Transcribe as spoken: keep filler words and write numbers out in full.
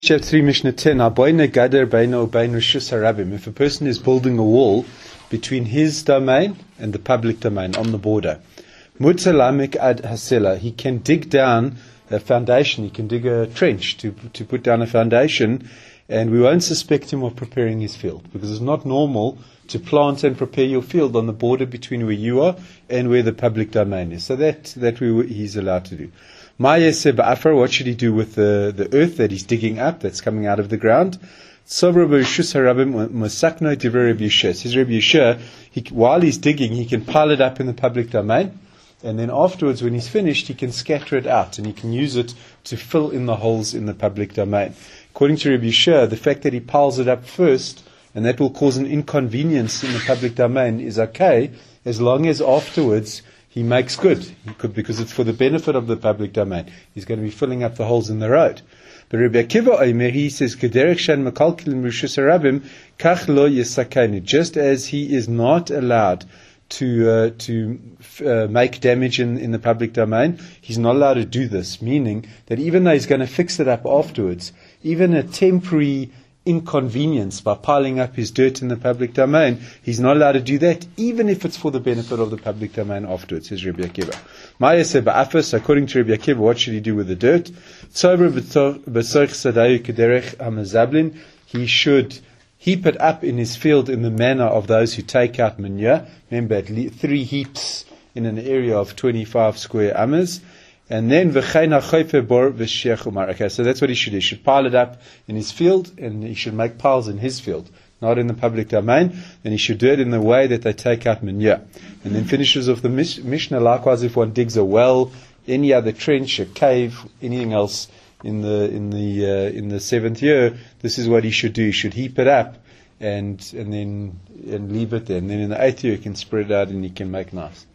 Chapter three, Mishnah ten. If a person is building a wall between his domain and the public domain on the border, he can dig down a foundation, he can dig a trench to, to put down a foundation, and we won't suspect him of preparing his field, because it's not normal to plant and prepare your field on the border between where you are and where the public domain is. So that, that we, he's allowed to do. What should he do with the, the earth that he's digging up, that's coming out of the ground? Says Rabbi Yeshua, he, while he's digging, he can pile it up in the public domain, and then afterwards, when he's finished, he can scatter it out, and he can use it to fill in the holes in the public domain. According to Rabbi Yeshua, the fact that he piles it up first, and that will cause an inconvenience in the public domain, is okay, as long as afterwards he makes good, he could, because it's for the benefit of the public domain. He's going to be filling up the holes in the road. But Rabbi Akiva Omer, he says, just as he is not allowed to uh, to uh, make damage in, in the public domain, he's not allowed to do this, meaning that even though he's going to fix it up afterwards, even a temporary inconvenience by piling up his dirt in the public domain, he's not allowed to do that, even if it's for the benefit of the public domain afterwards, says Rabbi Akiva. So according to Rabbi Akiva, what should he do with the dirt? He should heap it up in his field in the manner of those who take out manure. Remember, three heaps in an area of twenty-five square amas. And then, okay, so that's what he should do. He should pile it up in his field, and he should make piles in his field, not in the public domain. And he should do it in the way that they take out manure. And then finishes off the Mishnah, likewise, if one digs a well, any other trench, a cave, anything else in the in the uh, in the seventh year, this is what he should do. He should heap it up and and then and leave it there. And then in the eighth year, he can spread it out and he can make nice.